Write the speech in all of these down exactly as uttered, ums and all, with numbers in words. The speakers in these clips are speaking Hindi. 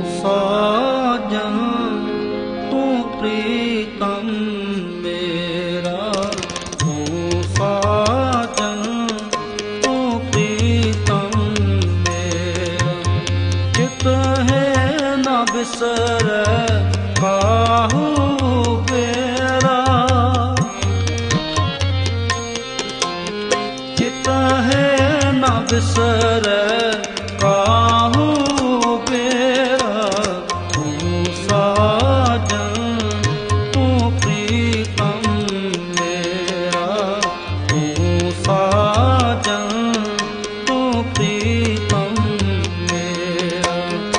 साजन तू प्रीतम मेरा, तू साजन तू प्रीतम मेरा। चित है न बिसरै काहू बेरा, चित है न बिसरै काहू बेरा। तू साजन तू प्रीतम मेरा, तू साजन तू प्रीतम मेरा।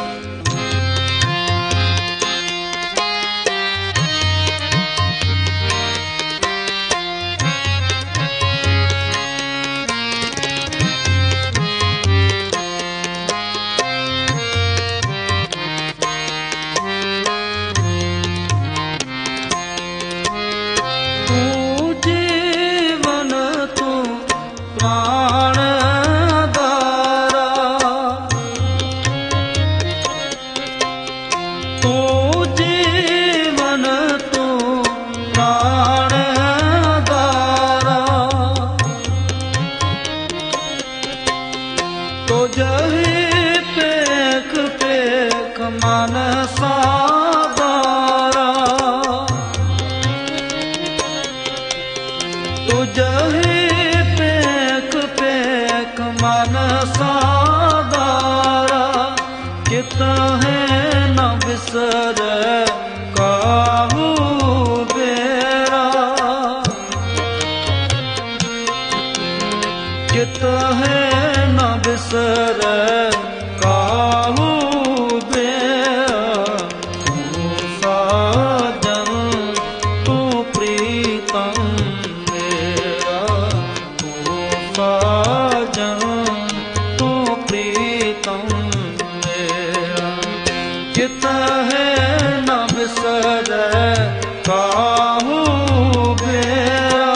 चित है न बिसरै काहू बेरा, चित है न बिसरै काहू बेरा। तू साजन तू प्रीतम मेरा, तू साजन तू प्रीतम मेरा। चित है न बिसरै काहू बेरा,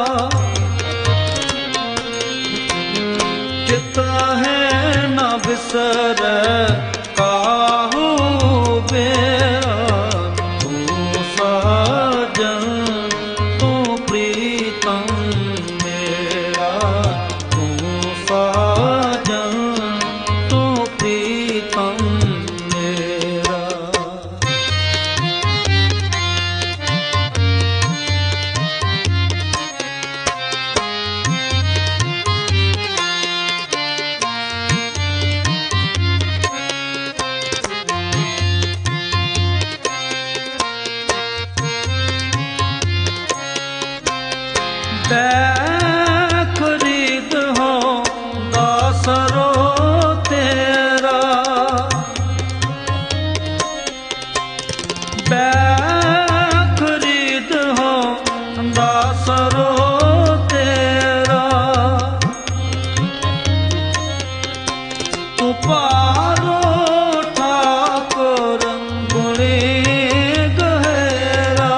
चित है न बिसरै काहू बेरा। तू साजन तू प्रीतम मेरा, तू साजन तू प्रीतम मेरा। खरीद हो दासरो तेरा, खरीद हो दासरो तेरा। तू पारो ठाकुर गुणी गहरा,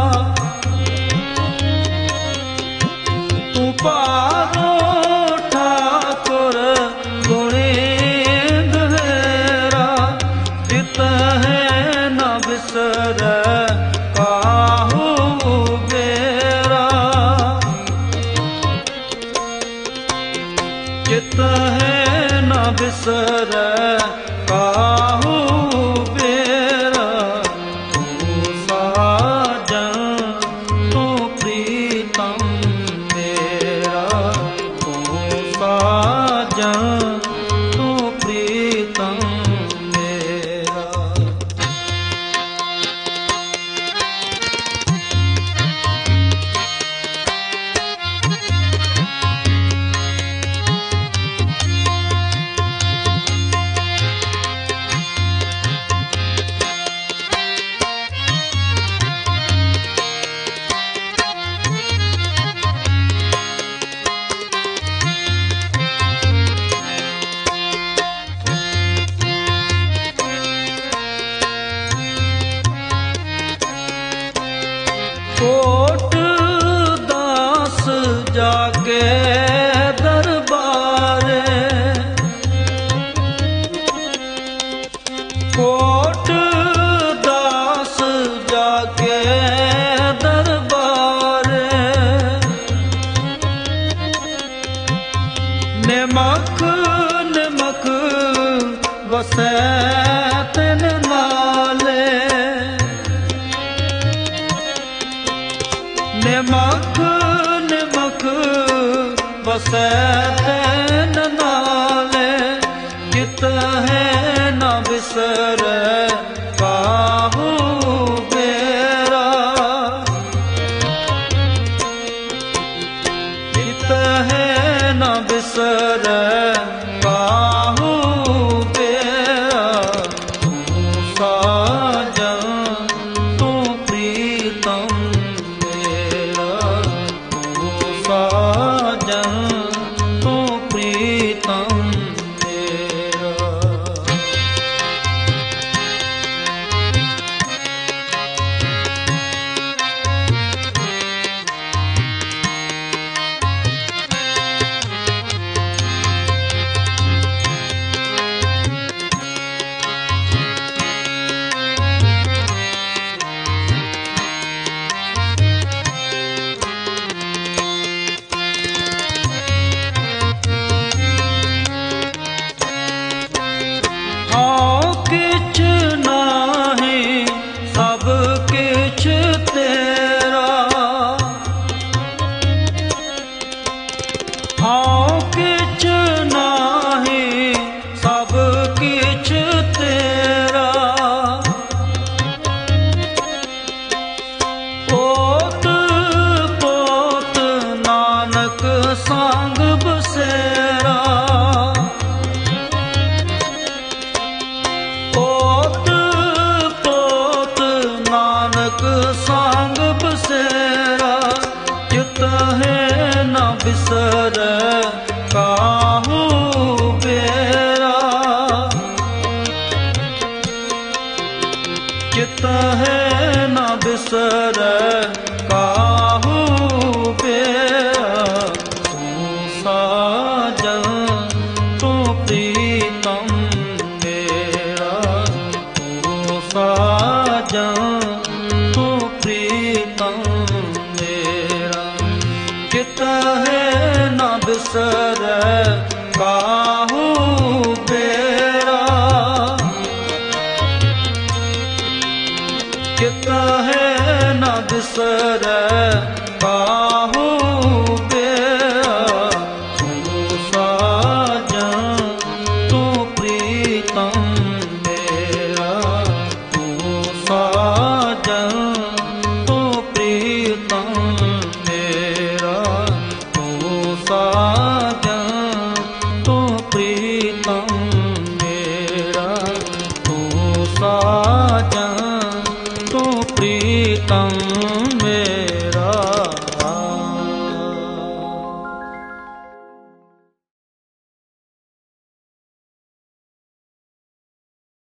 तू पारो ठाकुर गुणी गहरा। चित है न बिसरै काहू बेरा, चित है न बिसरै काहू बेरा। तू साजन तू प्रीतम मेरा, तू साजन तू प्रीतम मेरा। निमख निमख वसै तिन नाले, निमख निमख वसै तिन नाले, चित है न बिसरै काहू बेरा, चित है न बिसरै काहू बेरा। तू साजन तू प्रीतम मेरा, तू साजन तू प्रीतम मेरा। हाँ किछ नाहीं सब किछ तेरा, हाँ किछ नाहीं सब किछ तेरा। पोत पोत नानक संग बसेरा, पोत पोत नानक संग बसेरा। चित है न बिसरै काहू बेरा, चित है न बिसरै काहू बेरा। तू साजन तू प्रीतम मेरा, तू साजन तू प्रीतम मेरा। चित है न बिसरै काहू बेरा, चित है न बिसरै काहू बेरा। तू साजन तू प्रीतम मेरा, तू साजन तू प्रीतम मेरा, तू साजन तू प्रीतम मेरा, तू साजन तू प्रीतम